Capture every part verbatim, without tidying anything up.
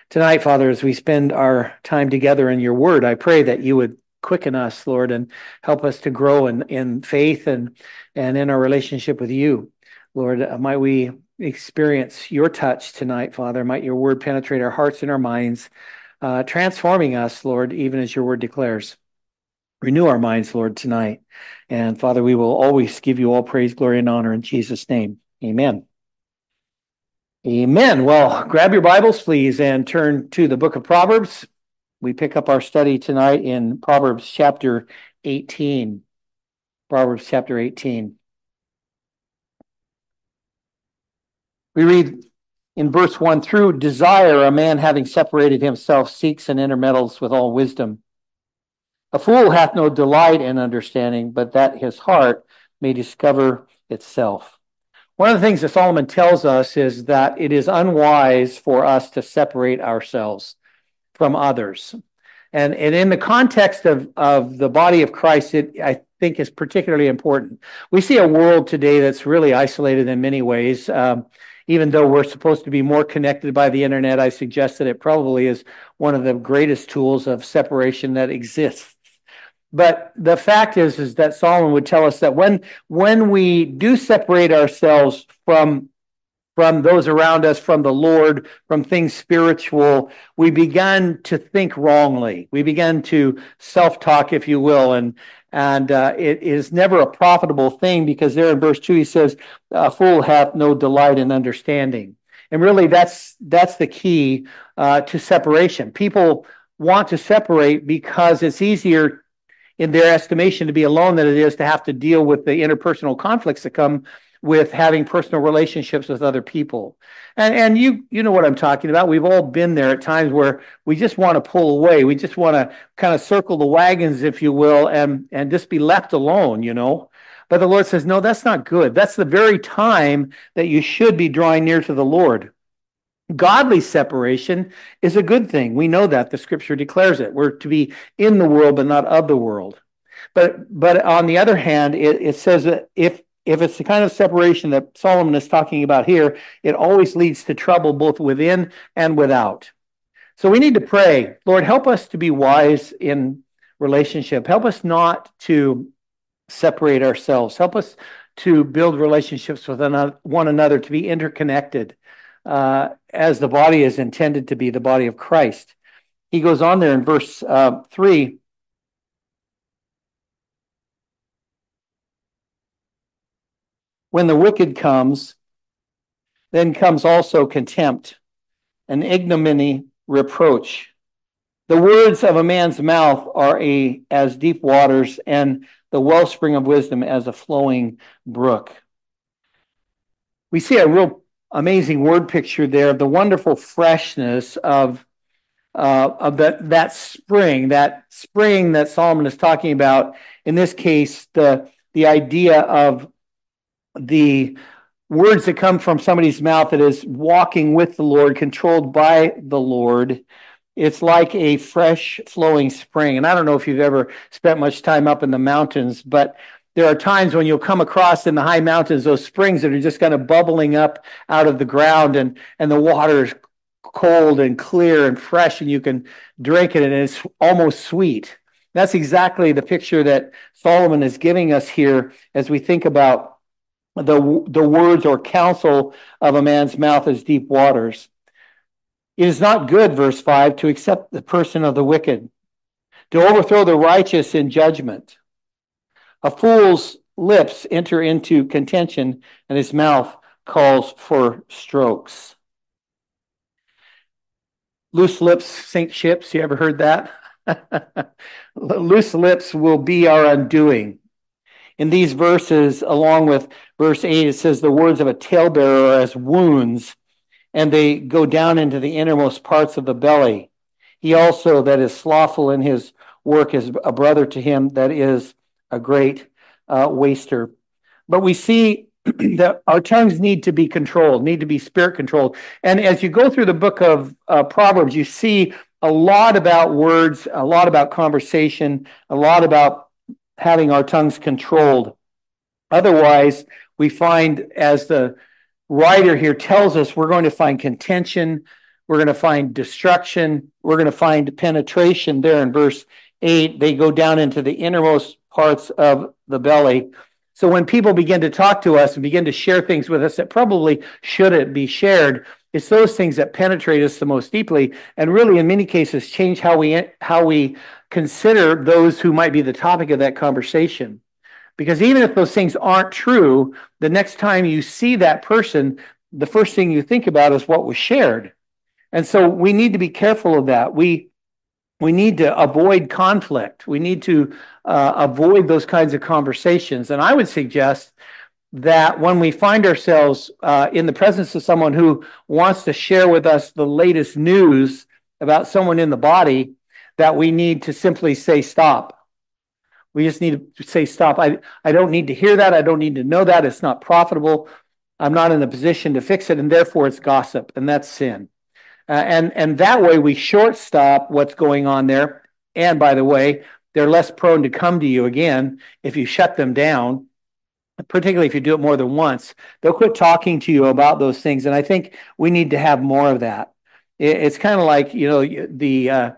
Tonight, Father, as we spend our time together in your word, I pray that you would quicken us, Lord, and help us to grow in, in faith and, and in our relationship with you. Lord, uh, might we experience your touch tonight, Father. Might your word penetrate our hearts and our minds, uh, transforming us, Lord, even as your word declares. Renew our minds, Lord, tonight. And Father, we will always give you all praise, glory, and honor in Jesus' name. Amen. Amen. Well, grab your Bibles, please, and turn to the book of Proverbs. We pick up our study tonight in Proverbs chapter eighteen. Proverbs chapter eighteen. We read in verse one, through desire, a man having separated himself seeks and intermeddles with all wisdom. A fool hath no delight in understanding, but that his heart may discover itself. One of the things that Solomon tells us is that it is unwise for us to separate ourselves from others. And, and in the context of, of the body of Christ, it, I think, is particularly important. We see a world today that's really isolated in many ways. Um, even though we're supposed to be more connected by the internet, I suggest that it probably is one of the greatest tools of separation that exists. But the fact is, is that Solomon would tell us that when, when we do separate ourselves from, from those around us, from the Lord, from things spiritual, we begin to think wrongly. We begin to self-talk, if you will, and and uh, it is never a profitable thing, because there in verse two he says, "A fool hath no delight in understanding." And really, that's that's the key uh, to separation. People want to separate because it's easier in their estimation to be alone than it is to have to deal with the interpersonal conflicts that come with having personal relationships with other people. And and you you know what I'm talking about. We've all been there at times where we just want to pull away. We just want to kind of circle the wagons, if you will, and, and just be left alone, you know. But the Lord says, no, that's not good. That's the very time that you should be drawing near to the Lord. Godly separation is a good thing. We know that. The scripture declares it. We're to be in the world, but not of the world. But but on the other hand, it, it says that if if it's the kind of separation that Solomon is talking about here, it always leads to trouble both within and without. So we need to pray, Lord, help us to be wise in relationship. Help us not to separate ourselves. Help us to build relationships with one another, to be interconnected. Uh, as the body is intended to be, the body of Christ. He goes on there in verse uh, three. When the wicked comes, then comes also contempt, and ignominy, reproach. The words of a man's mouth are a, as deep waters, and the wellspring of wisdom as a flowing brook. We see a real amazing word picture there of the wonderful freshness of uh, of that that spring, that spring that Solomon is talking about. In this case, the the idea of the words that come from somebody's mouth that is walking with the Lord, controlled by the Lord. It's like a fresh flowing spring. And I don't know if you've ever spent much time up in the mountains, but there are times when you'll come across in the high mountains those springs that are just kind of bubbling up out of the ground, and, and the water is cold and clear and fresh, and you can drink it, and it's almost sweet. That's exactly the picture that Solomon is giving us here as we think about the, the words or counsel of a man's mouth as deep waters. It is not good, verse five, to accept the person of the wicked, to overthrow the righteous in judgment. A fool's lips enter into contention, and his mouth calls for strokes. Loose lips sink ships. You ever heard that? Loose lips will be our undoing. In these verses, along with verse eight, it says the words of a talebearer are as wounds, and they go down into the innermost parts of the belly. He also that is slothful in his work is a brother to him that is a great uh, waster. But we see that our tongues need to be controlled, need to be spirit controlled. And as you go through the book of uh, Proverbs, you see a lot about words, a lot about conversation, a lot about having our tongues controlled. Otherwise, we find, as the writer here tells us, we're going to find contention, We're going to find destruction. We're going to find penetration there in verse eight. They go down into the innermost parts of the belly. So when people begin to talk to us and begin to share things with us that probably shouldn't be shared, it's those things that penetrate us the most deeply and really in many cases change how we how we consider those who might be the topic of that conversation. Because even if those things aren't true, the next time you see that person, the first thing you think about is what was shared. And so we need to be careful of that. We we need to avoid conflict. We need to uh, avoid those kinds of conversations. And I would suggest that when we find ourselves uh, in the presence of someone who wants to share with us the latest news about someone in the body, that we need to simply say stop. We just need to say stop. I, I don't need to hear that. I don't need to know that. It's not profitable. I'm not in a position to fix it, and therefore it's gossip, and that's sin. Uh, and, and that way we short stop what's going on there. And by the way, they're less prone to come to you again if you shut them down, particularly if you do it more than once. They'll quit talking to you about those things. And I think we need to have more of that. It, it's kind of like, you know, the uh,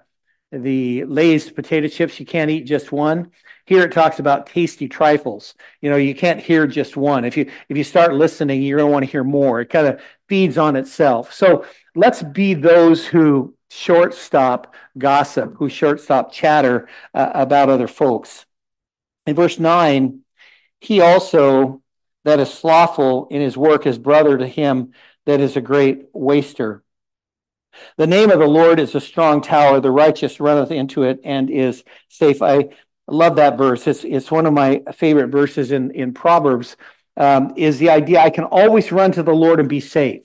the Lay's potato chips, you can't eat just one. Here it talks about tasty trifles. You know, you can't hear just one. If you if you start listening, you're going to want to hear more. It kind of feeds on itself. So let's be those who shortstop gossip, who shortstop chatter uh, about other folks. In verse nine, he also that is slothful in his work is brother to him that is a great waster. The name of the Lord is a strong tower. The righteous runneth into it and is safe. I love that verse. It's, it's one of my favorite verses in, in Proverbs, um, is the idea I can always run to the Lord and be safe.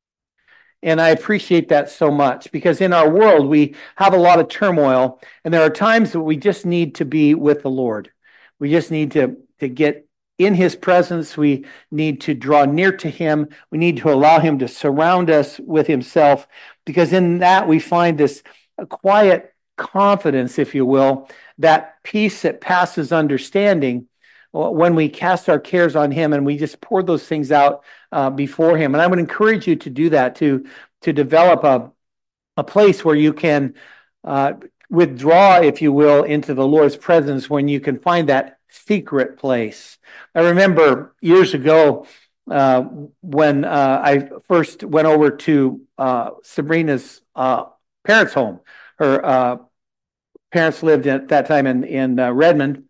And I appreciate that so much because in our world, we have a lot of turmoil, and there are times that we just need to be with the Lord. We just need to, to get in his presence. We need to draw near to him. We need to allow him to surround us with himself, because in that we find this quiet confidence, if you will, that peace that passes understanding when we cast our cares on him and we just pour those things out uh, before him. And I would encourage you to do that, to, to develop a, a place where you can uh, withdraw, if you will, into the Lord's presence when you can find that secret place. I remember years ago uh, when uh, I first went over to uh, Sabrina's uh, parents' home. Her uh, parents lived at that time in, in uh, Redmond.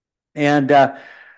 And uh,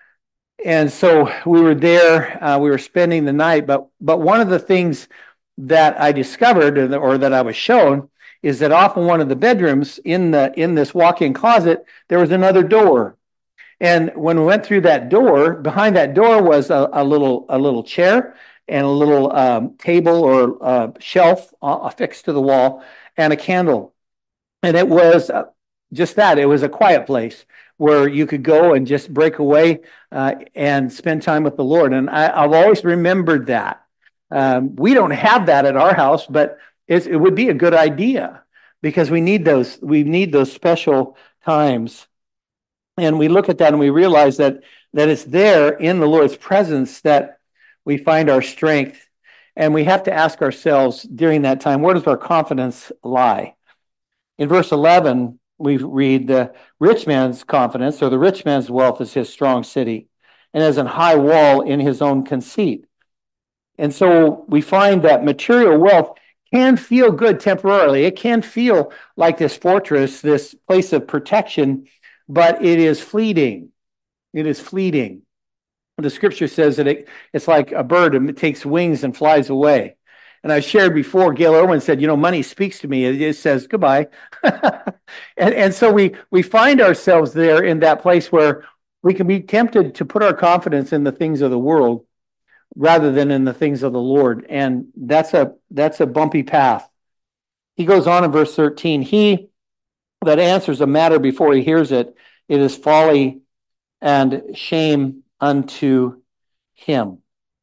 and so we were there, uh, we were spending the night. But, but one of the things that I discovered, or, or that I was shown, is that off in one of the bedrooms in the in this walk-in closet, there was another door. And when we went through that door, behind that door was a, a little a little chair and a little um, table or uh, shelf uh, affixed to the wall and a candle. And it was uh, just that. It was a quiet place where you could go and just break away uh, and spend time with the Lord. And I, I've always remembered that. Um, we don't have that at our house, but it's, it would be a good idea because we need those. We need those special times. And we look at that and we realize that that it's there in the Lord's presence that we find our strength. And we have to ask ourselves during that time, where does our confidence lie? In verse eleven, we read, the rich man's confidence, or the rich man's wealth, is his strong city, and has an high wall in his own conceit. And so we find that material wealth can feel good temporarily. It can feel like this fortress, this place of protection, but it is fleeting. It is fleeting. The scripture says that it, it's like a bird, and it takes wings and flies away. And I've shared before, Gail Irwin said, you know, money speaks to me. It just says goodbye. and, and so we, we find ourselves there in that place where we can be tempted to put our confidence in the things of the world rather than in the things of the Lord. And that's a, that's a bumpy path. He goes on in verse thirteen, he that answers a matter before he hears it, it is folly and shame unto him.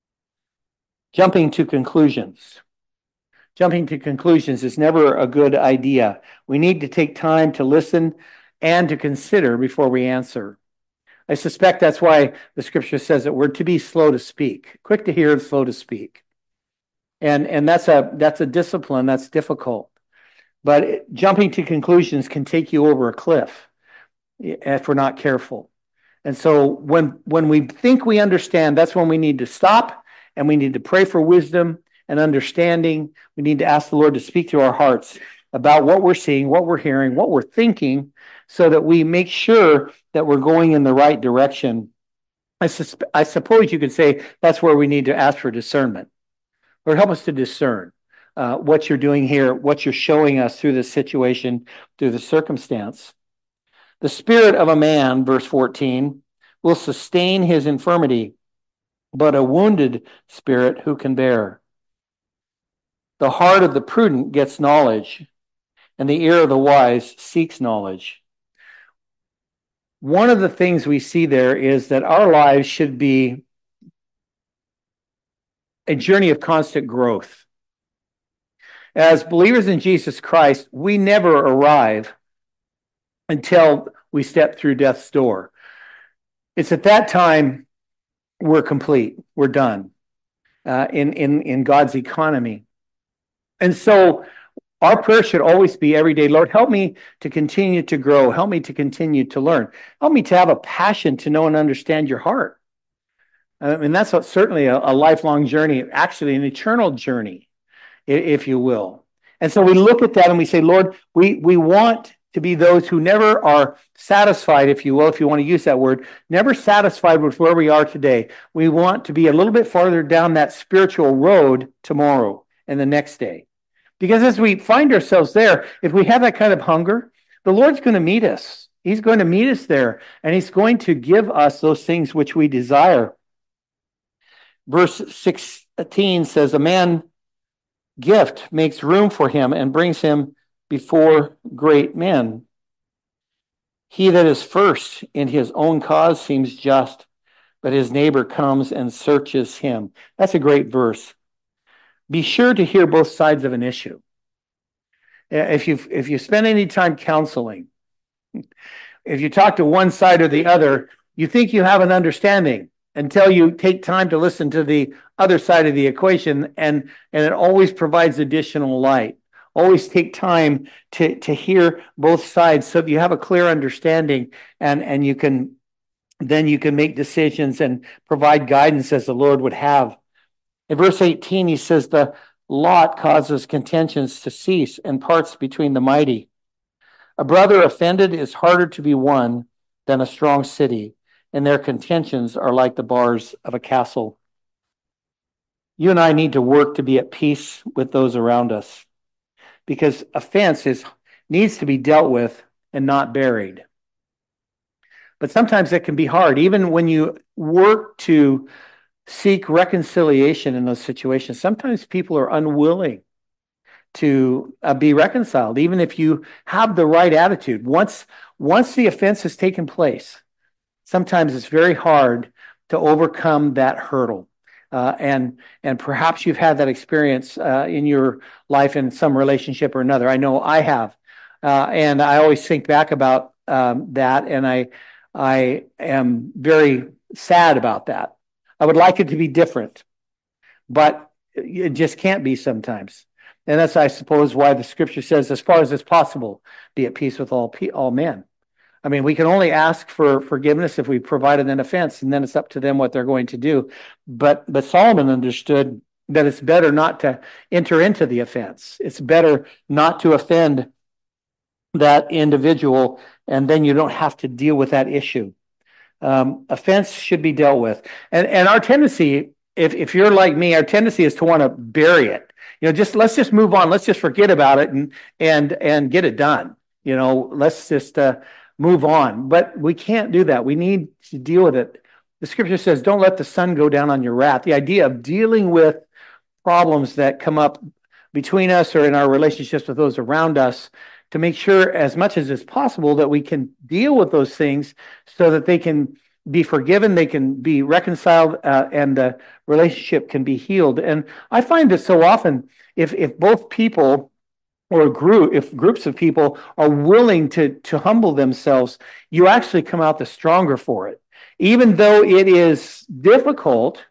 Jumping to conclusions. Jumping to conclusions is never a good idea. We need to take time to listen and to consider before we answer. I suspect that's why the scripture says that we're to be slow to speak, quick to hear and slow to speak. And, and that's a, that's a discipline that's difficult. But it, jumping to conclusions can take you over a cliff if we're not careful. And so when, when we think we understand, that's when we need to stop and we need to pray for wisdom and understanding. We need to ask the Lord to speak to our hearts about what we're seeing, what we're hearing, what we're thinking, so that we make sure that we're going in the right direction. I, sus- I suppose you could say that's where we need to ask for discernment. Lord, help us to discern uh, what you're doing here, what you're showing us through this situation, through the circumstance. The spirit of a man, verse fourteen, will sustain his infirmity, but a wounded spirit who can bear? The heart of the prudent gets knowledge, and the ear of the wise seeks knowledge. One of the things we see there is that our lives should be a journey of constant growth. As believers in Jesus Christ, we never arrive until we step through death's door. It's at that time we're complete, we're done uh, in, in, in God's economy. And so our prayer should always be every day, Lord, help me to continue to grow. Help me to continue to learn. Help me to have a passion to know and understand your heart. I mean, that's a, certainly a, a lifelong journey, actually an eternal journey, if you will. And so we look at that and we say, Lord, we, we want to be those who never are satisfied, if you will, if you want to use that word, never satisfied with where we are today. We want to be a little bit farther down that spiritual road tomorrow and the next day. Because as we find ourselves there, if we have that kind of hunger, the Lord's going to meet us. He's going to meet us there, and he's going to give us those things which we desire. Verse sixteen says, a man gift makes room for him and brings him before great men. He that is first in his own cause seems just, but his neighbor comes and searches him. That's a great verse. Be sure to hear both sides of an issue. If you if you spend any time counseling, if you talk to one side or the other, you think you have an understanding until you take time to listen to the other side of the equation, and, and it always provides additional light. Always take time to, to hear both sides so that you have a clear understanding, and, and you can then you can make decisions and provide guidance as the Lord would have. In verse eighteen, he says, the lot causes contentions to cease and parts between the mighty. A brother offended is harder to be won than a strong city, and their contentions are like the bars of a castle. You and I need to work to be at peace with those around us, because offense is needs to be dealt with and not buried. But sometimes it can be hard, even when you work to seek reconciliation in those situations. Sometimes people are unwilling to uh, be reconciled, even if you have the right attitude. Once, once the offense has taken place, sometimes it's very hard to overcome that hurdle. Uh, and and perhaps you've had that experience uh, in your life in some relationship or another. I know I have. Uh, and I always think back about um, that, and I I am very sad about that. I would like it to be different, but it just can't be sometimes. And that's, I suppose, why the scripture says, as far as it's possible, be at peace with all all men. I mean, we can only ask for forgiveness if we provided an offense, and then it's up to them what they're going to do. But but Solomon understood that it's better not to enter into the offense. It's better not to offend that individual, and then you don't have to deal with that issue. Um, offense should be dealt with. And and our tendency, if, if you're like me, our tendency is to want to bury it. You know, just let's just move on. Let's just forget about it and and and get it done. You know, let's just uh, move on. But we can't do that. We need to deal with it. The scripture says, don't let the sun go down on your wrath. The idea of dealing with problems that come up between us or in our relationships with those around us, to make sure as much as is possible that we can deal with those things so that they can be forgiven, they can be reconciled, uh, and the relationship can be healed. And I find that so often, if if both people or a group, if groups of people are willing to, to humble themselves, you actually come out the stronger for it. Even though it is difficult,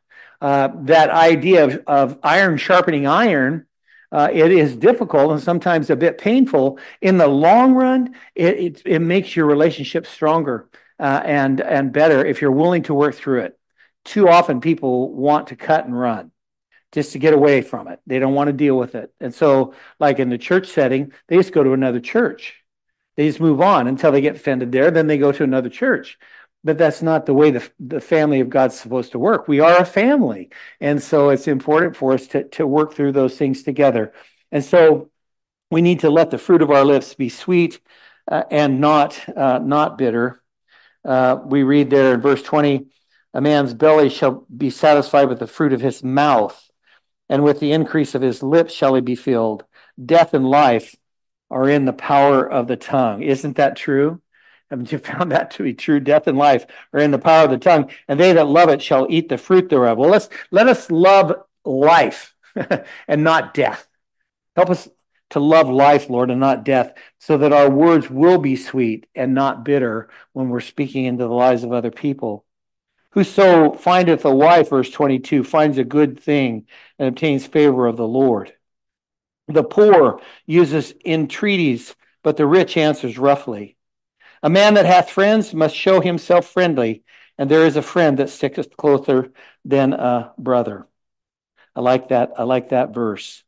uh, that idea of, of iron sharpening iron, uh, it is difficult and sometimes a bit painful. In the long run, it, it, it makes your relationship stronger uh, and, and better if you're willing to work through it. Too often people want to cut and run just to get away from it. They don't want to deal with it. And so, like in the church setting, they just go to another church. They just move on until they get offended there. Then they go to another church. But that's not the way the, the family of God's supposed to work. We are a family. And so it's important for us to, to work through those things together. And so we need to let the fruit of our lips be sweet uh, and not, uh, not bitter. Uh, we read there in verse twenty, a man's belly shall be satisfied with the fruit of his mouth, and with the increase of his lips shall he be filled. Death and life are in the power of the tongue. Isn't that true? Haven't you found that to be true? Death and life are in the power of the tongue, and they that love it shall eat the fruit thereof. Well, let's let us love life and not death. Help us to love life, Lord, and not death, so that our words will be sweet and not bitter when we're speaking into the lives of other people. Whoso findeth a wife, verse twenty-two, finds a good thing and obtains favor of the Lord. The poor uses entreaties, but the rich answers roughly. A man that hath friends must show himself friendly, and there is a friend that sticketh closer than a brother. I like that. I like that verse.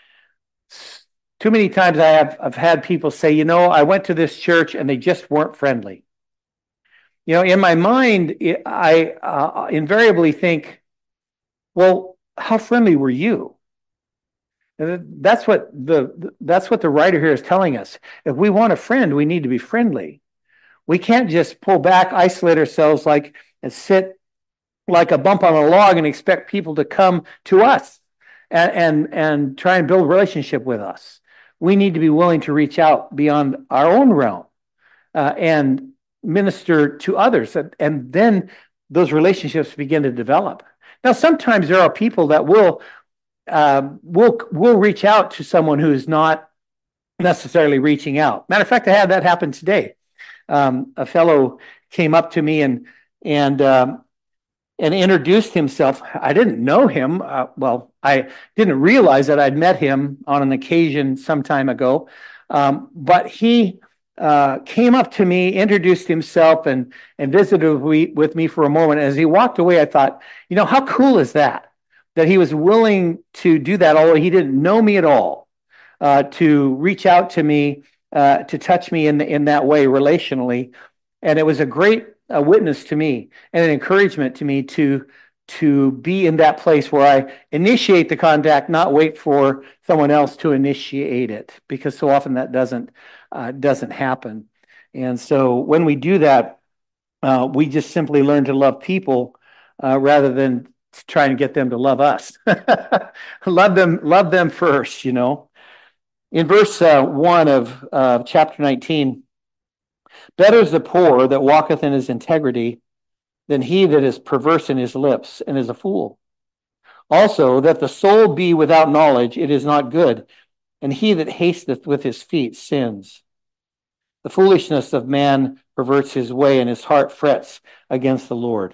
Too many times I have I've had people say, you know, I went to this church and they just weren't friendly. You know, in my mind, I uh, invariably think, well, how friendly were you? And that's what the that's what the writer here is telling us. If we want a friend, we need to be friendly. We can't just pull back, isolate ourselves like and sit like a bump on a log and expect people to come to us and and, and try and build a relationship with us. We need to be willing to reach out beyond our own realm uh, and minister to others, and, and then those relationships begin to develop. Now, sometimes there are people that will uh, will will reach out to someone who is not necessarily reaching out. Matter of fact, I had that happen today. Um, a fellow came up to me and and um, and introduced himself. I didn't know him. Uh, well, I didn't realize that I'd met him on an occasion some time ago, um, but he uh, came up to me, introduced himself, and and visited with me for a moment. As he walked away, I thought, you know, how cool is that? That he was willing to do that, although he didn't know me at all, uh, to reach out to me, uh, to touch me in in that way relationally, and it was a great a witness to me and an encouragement to me to to be in that place where I initiate the contact, not wait for someone else to initiate it, because so often that doesn't uh, doesn't happen. And so when we do that, uh, we just simply learn to love people uh, rather than try and get them to love us. love them, love them first. You know, in verse uh, one of uh, chapter nineteen. Better is the poor that walketh in his integrity than he that is perverse in his lips and is a fool. Also, that the soul be without knowledge, it is not good, and he that hasteth with his feet sins. The foolishness of man perverts his way, and his heart frets against the Lord.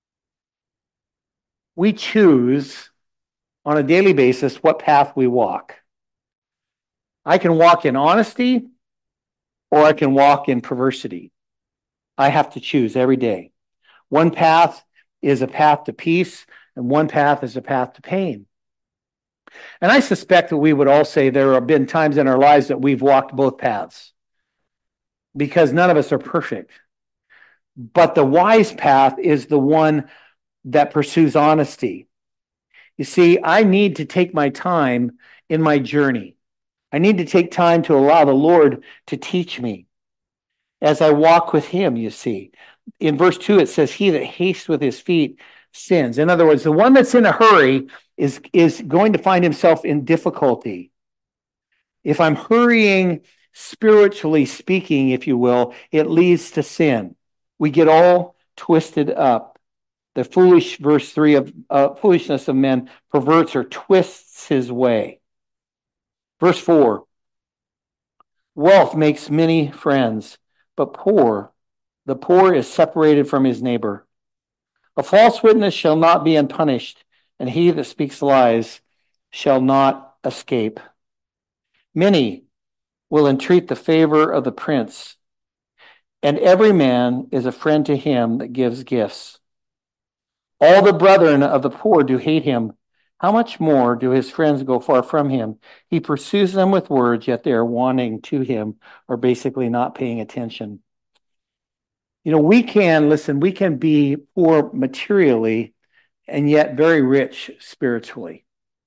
We choose on a daily basis what path we walk. I can walk in honesty, or I can walk in perversity. I have to choose every day. One path is a path to peace, and one path is a path to pain. And I suspect that we would all say there have been times in our lives that we've walked both paths, because none of us are perfect. But the wise path is the one that pursues honesty. You see, I need to take my time in my journey. I need to take time to allow the Lord to teach me as I walk with him, you see. In verse two, it says, he that hastes with his feet sins. In other words, the one that's in a hurry is, is going to find himself in difficulty. If I'm hurrying, spiritually speaking, if you will, it leads to sin. We get all twisted up. The foolish, verse three of uh, foolishness of men perverts or twists his way. Verse four, wealth makes many friends, but poor, the poor is separated from his neighbor. A false witness shall not be unpunished, and he that speaks lies shall not escape. Many will entreat the favor of the prince, and every man is a friend to him that gives gifts. All the brethren of the poor do hate him. How much more do his friends go far from him? He pursues them with words, yet they are wanting to him, or basically not paying attention. You know, we can, listen, we can be poor materially and yet very rich spiritually.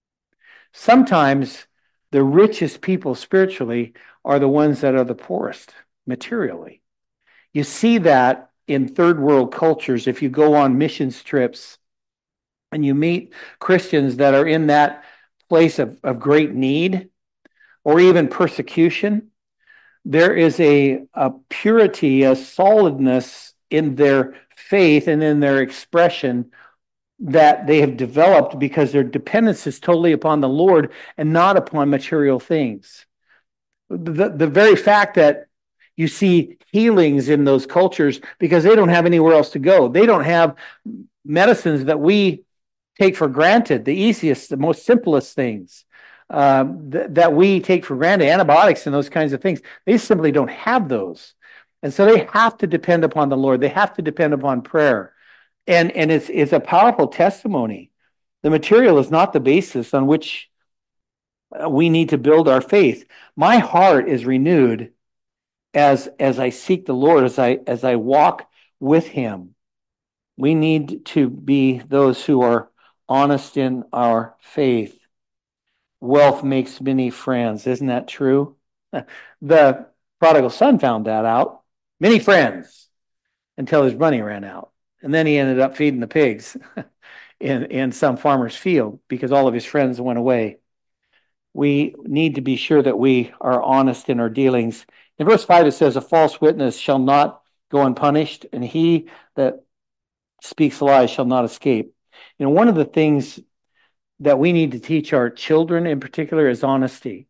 Sometimes the richest people spiritually are the ones that are the poorest materially. You see that in third world cultures. If you go on missions trips and you meet Christians that are in that place of, of great need or even persecution, there is a, a purity, a solidness in their faith and in their expression that they have developed because their dependence is totally upon the Lord and not upon material things. The, the very fact that you see healings in those cultures because they don't have anywhere else to go. They don't have medicines that we take for granted, the easiest, the most simplest things um, th- that we take for granted, antibiotics and those kinds of things. They simply don't have those. And so they have to depend upon the Lord. They have to depend upon prayer. And, and it's, it's a powerful testimony. The material is not the basis on which we need to build our faith. My heart is renewed as, as I seek the Lord, as I, as I walk with him. We need to be those who are honest in our faith. Wealth makes many friends. Isn't that true? The prodigal son found that out. Many friends until his money ran out. And then he ended up feeding the pigs in, in some farmer's field because all of his friends went away. We need to be sure that we are honest in our dealings. In verse five, it says, a false witness shall not go unpunished, and he that speaks lies shall not escape. You know, one of the things that we need to teach our children in particular is honesty.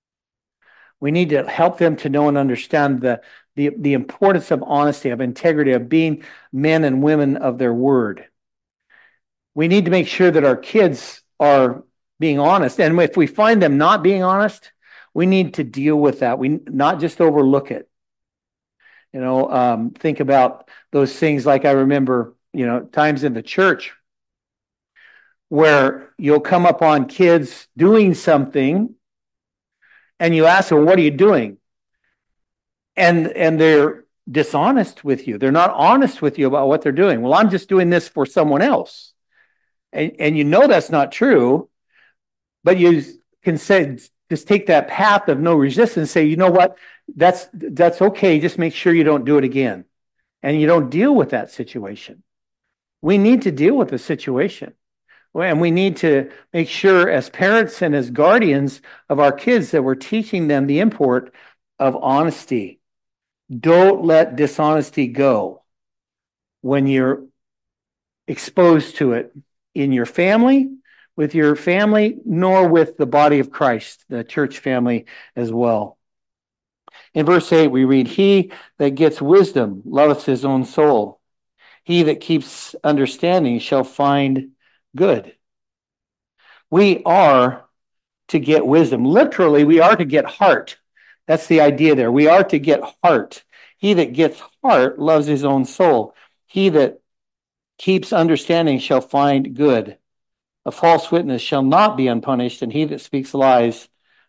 We need to help them to know and understand the, the, the importance of honesty, of integrity, of being men and women of their word. We need to make sure that our kids are being honest. And if we find them not being honest, we need to deal with that. We not just overlook it. You know, um, think about those things like I remember, you know, times in the church where you'll come upon kids doing something and you ask them, what are you doing? And, and they're dishonest with you. They're not honest with you about what they're doing. Well, I'm just doing this for someone else. And, and you know that's not true, but you can say, just take that path of no resistance and say, you know what, that's, that's okay. Just make sure you don't do it again. And you don't deal with that situation. We need to deal with the situation. And we need to make sure as parents and as guardians of our kids that we're teaching them the import of honesty. Don't let dishonesty go when you're exposed to it in your family, with your family, nor with the body of Christ, the church family as well. In verse eight, we read, he that gets wisdom loveth his own soul. He that keeps understanding shall find good. We are to get wisdom. Literally, we are to get heart. That's the idea there. We are to get heart. He that gets heart loves his own soul. He that keeps understanding shall find good. A false witness shall not be unpunished, and he that speaks lies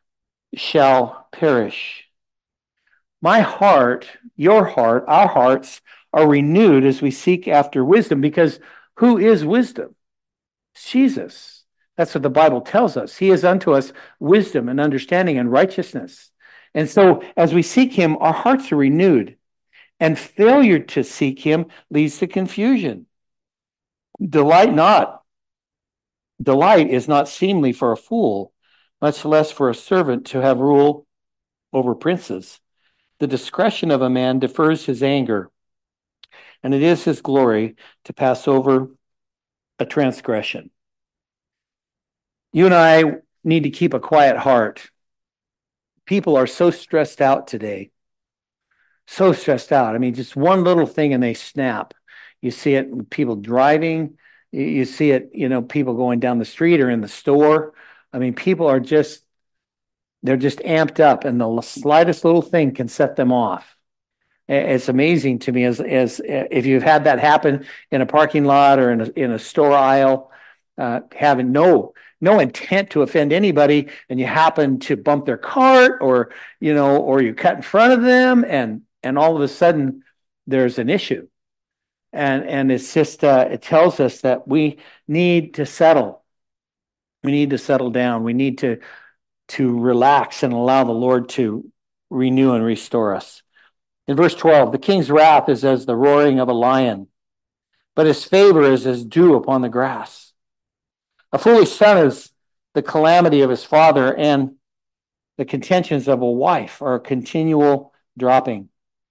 shall perish. My heart, your heart, our hearts are renewed as we seek after wisdom, because who is wisdom? It's Jesus. That's what the Bible tells us. He is unto us wisdom and understanding and righteousness. And so as we seek him, our hearts are renewed. And failure to seek him leads to confusion. Delight not. Delight is not seemly for a fool, much less for a servant to have rule over princes. The discretion of a man defers his anger, and it is his glory to pass over a transgression. You and I need to keep a quiet heart. People are so stressed out today. So stressed out. I mean, just one little thing and they snap. You see it in people driving. You, you see it, you know, people going down the street or in the store. I mean, people are just, they're just amped up, and the slightest little thing can set them off. It's amazing to me as as if you've had that happen in a parking lot or in a, in a store aisle, uh, having no no intent to offend anybody, and you happen to bump their cart, or you know, or you cut in front of them, and and all of a sudden there's an issue, and and it's just uh, it tells us that we need to settle. We need to settle down. We need to to relax and allow the Lord to renew and restore us. In verse twelve, the king's wrath is as the roaring of a lion, but his favor is as dew upon the grass. A foolish son is the calamity of his father, and the contentions of a wife are a continual dropping.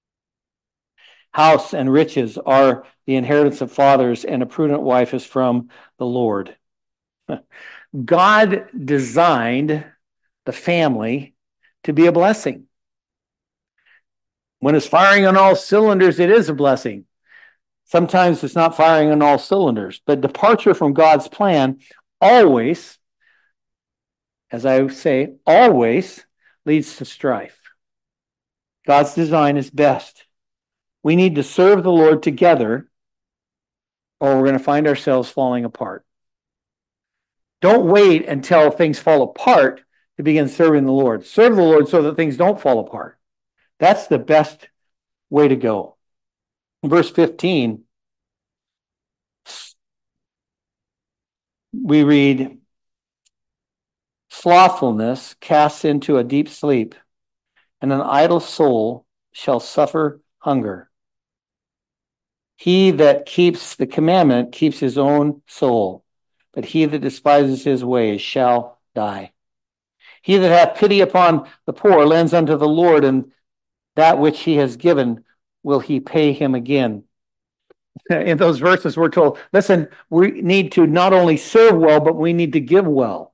House and riches are the inheritance of fathers, and a prudent wife is from the Lord. God designed the family to be a blessing. When it's firing on all cylinders, it is a blessing. Sometimes it's not firing on all cylinders, but departure from God's plan always, as I say, always leads to strife. God's design is best. We need to serve the Lord together, or we're going to find ourselves falling apart. Don't wait until things fall apart to begin serving the Lord. Serve the Lord so that things don't fall apart. That's the best way to go. In verse fifteen, we read, slothfulness casts into a deep sleep, and an idle soul shall suffer hunger. He that keeps the commandment keeps his own soul, but he that despises his ways shall die. He that hath pity upon the poor lends unto the Lord, and that which he has given will he pay him again. In those verses, we're told, listen, we need to not only serve well, but we need to give well.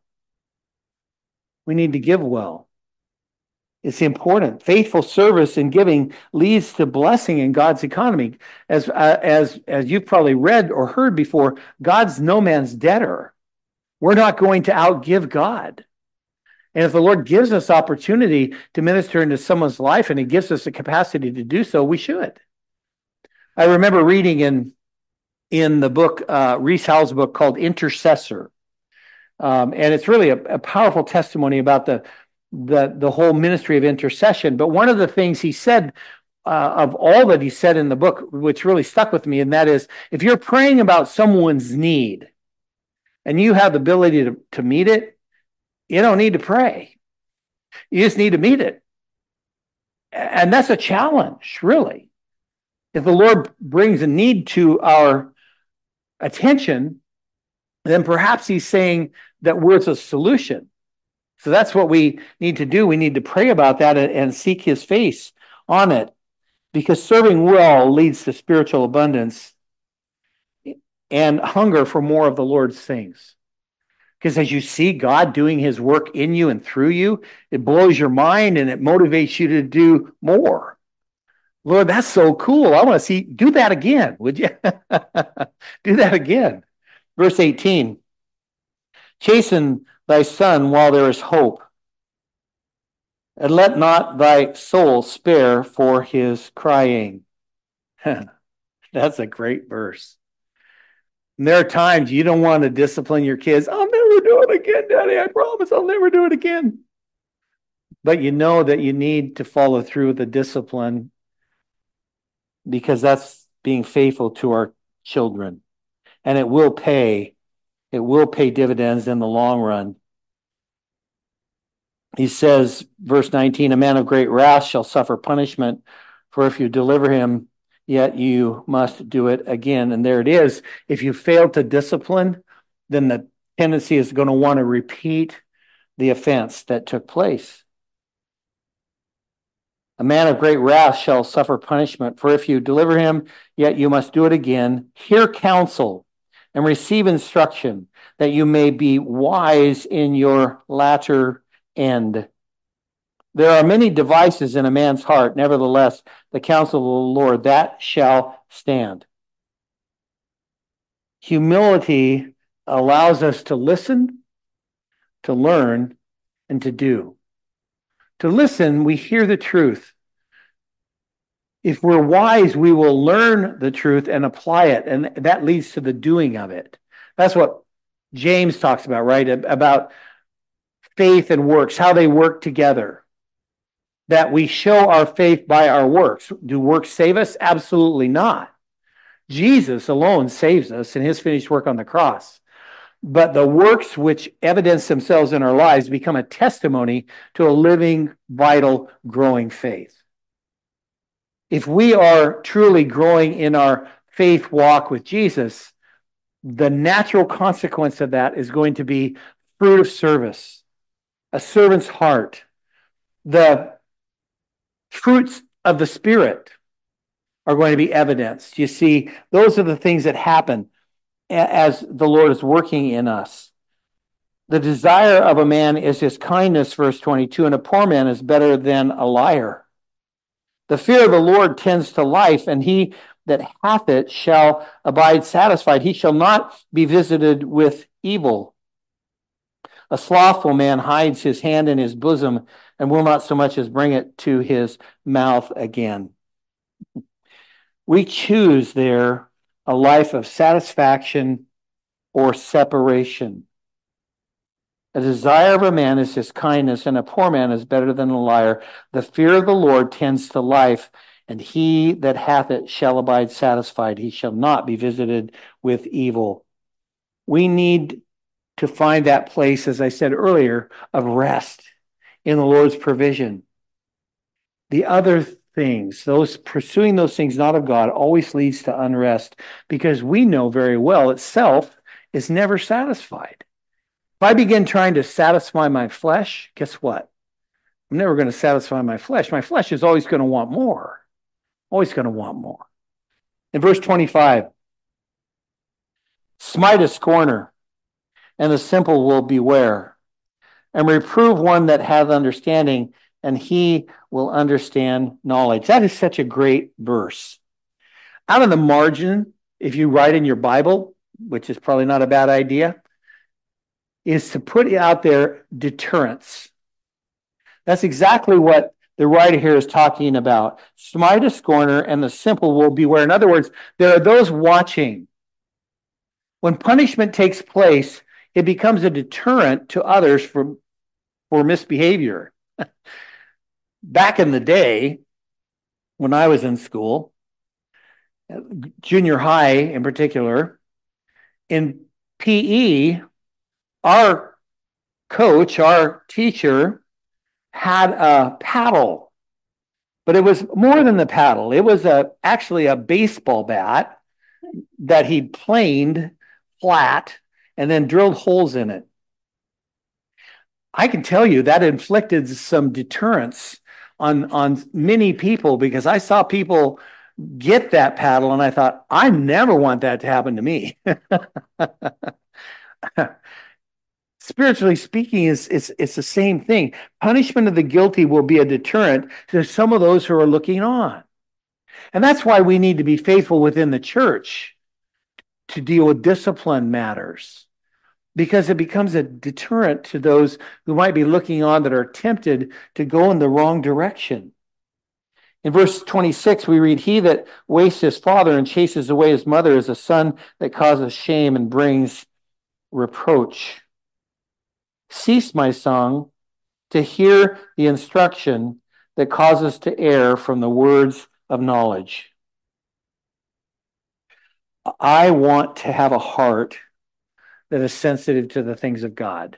We need to give well. It's important. Faithful service and giving leads to blessing in God's economy. As, uh, as, as you've probably read or heard before, God's no man's debtor. We're not going to outgive God. And if the Lord gives us opportunity to minister into someone's life and he gives us the capacity to do so, we should. I remember reading in, in the book, uh, Rees Howell's book called Intercessor. Um, and it's really a, a powerful testimony about the, the, the whole ministry of intercession. But one of the things he said, uh, of all that he said in the book, which really stuck with me, and that is, if you're praying about someone's need and you have the ability to, to meet it, you don't need to pray. You just need to meet it. And that's a challenge, really. If the Lord brings a need to our attention, then perhaps he's saying that we're the solution. So that's what we need to do. We need to pray about that and seek his face on it, because serving well leads to spiritual abundance and hunger for more of the Lord's things. Because as you see God doing his work in you and through you, it blows your mind and it motivates you to do more. Lord, that's so cool. I want to see, do that again, would you? Do that again. Verse eighteen, chasten thy son while there is hope, and let not thy soul spare for his crying. That's a great verse. And there are times you don't want to discipline your kids. I'll never do it again, Daddy. I promise I'll never do it again. But you know that you need to follow through with the discipline, because that's being faithful to our children. And it will pay. It will pay dividends in the long run. He says, verse nineteen, a man of great wrath shall suffer punishment, for if you deliver him, yet you must do it again. And there it is. If you fail to discipline, then the tendency is going to want to repeat the offense that took place. A man of great wrath shall suffer punishment, for if you deliver him, yet you must do it again. Hear counsel and receive instruction, that you may be wise in your latter end. There are many devices in a man's heart, nevertheless, the counsel of the Lord, that shall stand. Humility allows us to listen, to learn, and to do. To listen, we hear the truth. If we're wise, we will learn the truth and apply it, and that leads to the doing of it. That's what James talks about, right? About faith and works, how they work together. That we show our faith by our works. Do works save us? Absolutely not. Jesus alone saves us in his finished work on the cross. But the works which evidence themselves in our lives become a testimony to a living, vital, growing faith. If we are truly growing in our faith walk with Jesus, the natural consequence of that is going to be fruit of service, a servant's heart, the fruits of the Spirit are going to be evidenced. You see, those are the things that happen as the Lord is working in us. The desire of a man is his kindness, verse twenty-two, and a poor man is better than a liar. The fear of the Lord tends to life, and he that hath it shall abide satisfied. He shall not be visited with evil. A slothful man hides his hand in his bosom and will not so much as bring it to his mouth again. We choose there a life of satisfaction or separation. A desire of a man is his kindness, and a poor man is better than a liar. The fear of the Lord tends to life, and he that hath it shall abide satisfied. He shall not be visited with evil. We need to find that place, as I said earlier, of rest in the Lord's provision. The other things, those pursuing those things not of God, always leads to unrest, because we know very well itself is never satisfied. If I begin trying to satisfy my flesh, guess what? I'm never going to satisfy my flesh. My flesh is always going to want more. Always going to want more. In verse twenty-five, smite a scorner, and the simple will beware, and reprove one that hath understanding, and he will understand knowledge. That is such a great verse. Out of the margin, if you write in your Bible, which is probably not a bad idea, is to put out there deterrence. That's exactly what the writer here is talking about. Smite a scorner, and the simple will beware. In other words, there are those watching. When punishment takes place, it becomes a deterrent to others for, for misbehavior. Back in the day, when I was in school, junior high in particular, in P E, our coach, our teacher, had a paddle, but it was more than the paddle. It was a actually a baseball bat that he planed flat and then drilled holes in it. I can tell you that inflicted some deterrence on, on many people, because I saw people get that paddle and I thought, I never want that to happen to me. Spiritually speaking, it's, it's, it's the same thing. Punishment of the guilty will be a deterrent to some of those who are looking on. And that's why we need to be faithful within the church to deal with discipline matters, because it becomes a deterrent to those who might be looking on that are tempted to go in the wrong direction. In verse twenty-six, we read, he that wastes his father and chases away his mother is a son that causes shame and brings reproach. Cease, my song, to hear the instruction that causes to err from the words of knowledge. I want to have a heart that is sensitive to the things of God.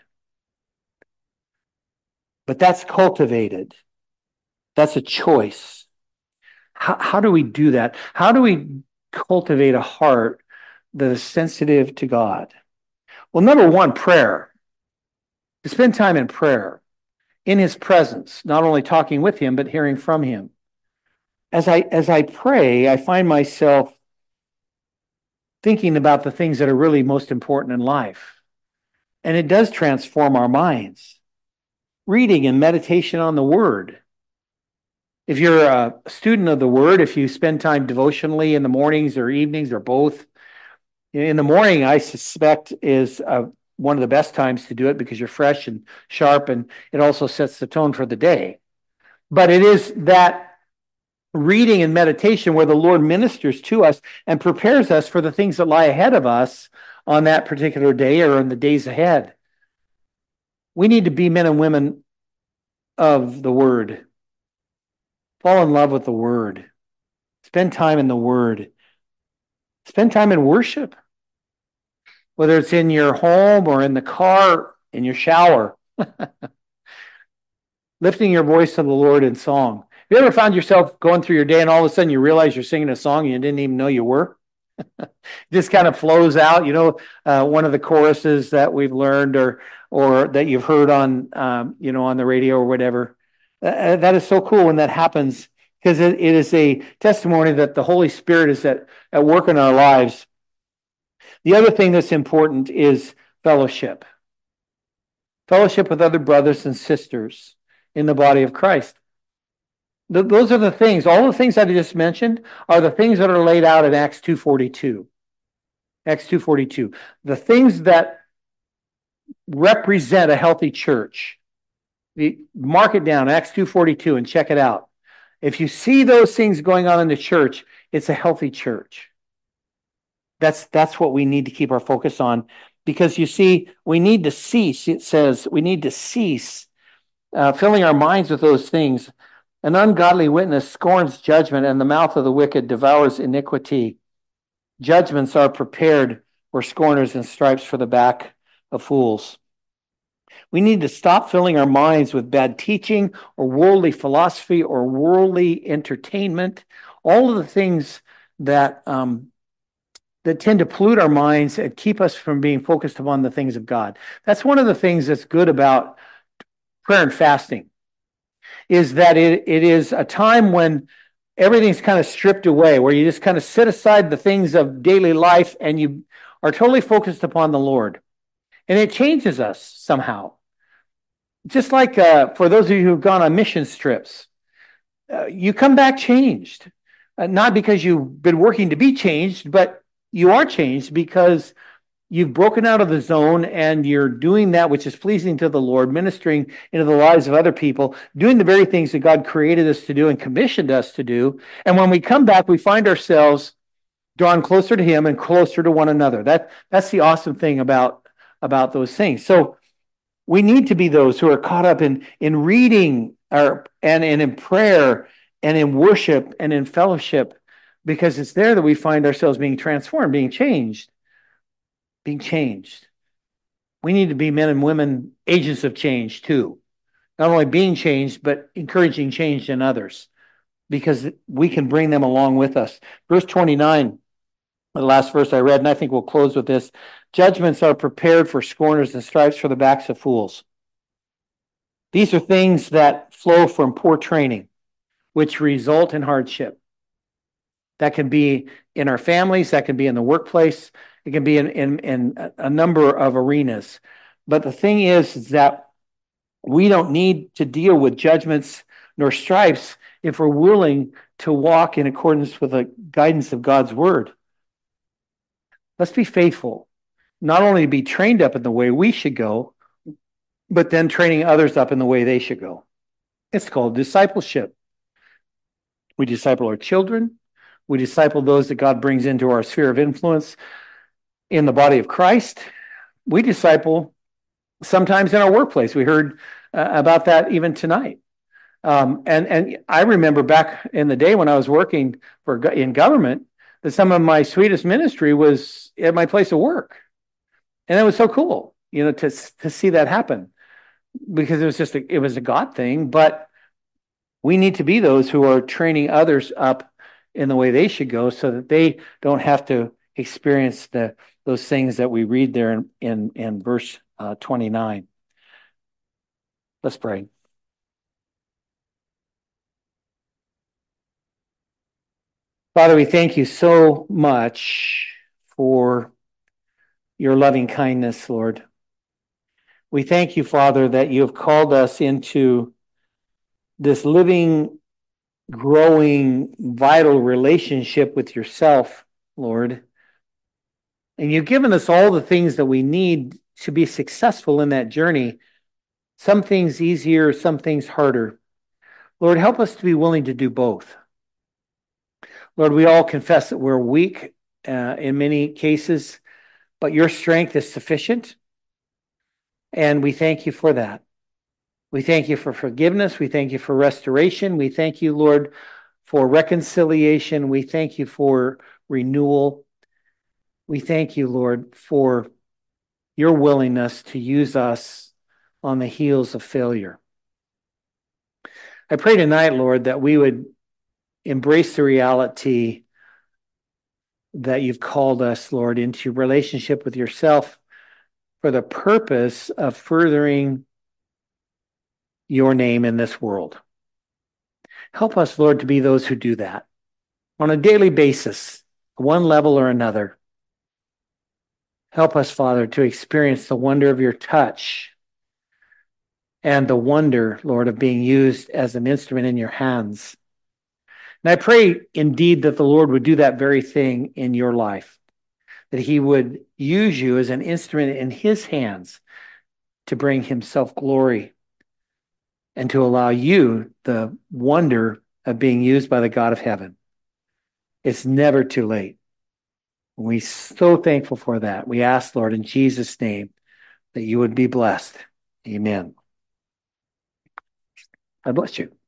But that's cultivated. That's a choice. How, how do we do that? How do we cultivate a heart that is sensitive to God? Well, number one, prayer. To spend time in prayer, in his presence, not only talking with him, but hearing from him. As I, as I pray, I find myself thinking about the things that are really most important in life. And it does transform our minds. Reading and meditation on the Word. If you're a student of the Word, if you spend time devotionally in the mornings or evenings or both, In the morning, I suspect, is uh, one of the best times to do it because you're fresh and sharp, and it also sets the tone for the day. But it is that reading and meditation where the Lord ministers to us and prepares us for the things that lie ahead of us on that particular day or in the days ahead. We need to be men and women of the Word. Fall in love with the Word. Spend time in the Word. Spend time in worship, whether it's in your home or in the car, in your shower, lifting your voice to the Lord in song. Have you ever found yourself going through your day and all of a sudden you realize you're singing a song and you didn't even know you were? Just kind of flows out. You know, uh, one of the choruses that we've learned or or that you've heard on, um, you know, on the radio or whatever. Uh, that is so cool when that happens because it, it is a testimony that the Holy Spirit is at, at work in our lives. The other thing that's important is fellowship. Fellowship with other brothers and sisters in the body of Christ. Th- those are the things, all the things that I just mentioned are the things that are laid out in Acts two forty-two. Acts two forty-two. The things that represent a healthy church. Mark it down, Acts two forty-two, and check it out. If you see those things going on in the church, it's a healthy church. That's, that's what we need to keep our focus on. Because you see, we need to cease, it says, we need to cease uh, filling our minds with those things. An ungodly witness scorns judgment, and the mouth of the wicked devours iniquity. Judgments are prepared for scorners and stripes for the back of fools. We need to stop filling our minds with bad teaching or worldly philosophy or worldly entertainment, all of the things that um, that tend to pollute our minds and keep us from being focused upon the things of God. That's one of the things that's good about prayer and fasting, is that it, it is a time when everything's kind of stripped away, where you just kind of set aside the things of daily life and you are totally focused upon the Lord. And it changes us somehow. Just like uh, for those of you who've gone on mission trips, uh, you come back changed. Uh, not because you've been working to be changed, but you are changed because you've broken out of the zone and you're doing that which is pleasing to the Lord, ministering into the lives of other people, doing the very things that God created us to do and commissioned us to do. And when we come back, we find ourselves drawn closer to Him and closer to one another. That, that's the awesome thing about, about those things. So we need to be those who are caught up in, in reading our, and, and in prayer and in worship and in fellowship, because it's there that we find ourselves being transformed, being changed, being changed. We need to be men and women, agents of change too. Not only being changed, but encouraging change in others, because we can bring them along with us. Verse twenty-nine, the last verse I read, and I think we'll close with this. Judgments are prepared for scorners and stripes for the backs of fools. These are things that flow from poor training, which result in hardship. That can be in our families, that can be in the workplace, it can be in, in, in a number of arenas. But the thing is, is that we don't need to deal with judgments nor stripes if we're willing to walk in accordance with the guidance of God's word. Let's be faithful, not only to be trained up in the way we should go, but then training others up in the way they should go. It's called discipleship. We disciple our children. We disciple those that God brings into our sphere of influence in the body of Christ. We disciple sometimes in our workplace. We heard uh, about that even tonight. Um, and, and I remember back in the day when I was working for in government, that some of my sweetest ministry was at my place of work. And it was so cool, you know, to, to see that happen, because it was just, a, it was a God thing. But we need to be those who are training others up in the way they should go so that they don't have to experience the those things that we read there in, in, in verse uh, twenty-nine. Let's pray. Father, we thank you so much for your loving kindness, Lord. We thank you, Father, that you have called us into this living, growing, vital relationship with yourself, Lord. And you've given us all the things that we need to be successful in that journey. Some things easier, some things harder. Lord, help us to be willing to do both. Lord, we all confess that we're weak uh, in many cases, but your strength is sufficient. And we thank you for that. We thank you for forgiveness. We thank you for restoration. We thank you, Lord, for reconciliation. We thank you for renewal. We thank you, Lord, for your willingness to use us on the heels of failure. I pray tonight, Lord, that we would embrace the reality that you've called us, Lord, into relationship with yourself for the purpose of furthering your name in this world. Help us, Lord, to be those who do that on a daily basis, one level or another. Help us, Father, to experience the wonder of your touch and the wonder, Lord, of being used as an instrument in your hands. And I pray indeed that the Lord would do that very thing in your life, that he would use you as an instrument in his hands to bring himself glory and to allow you the wonder of being used by the God of heaven. It's never too late. We're so thankful for that. We ask, Lord, in Jesus' name, that you would be blessed. Amen. God bless you.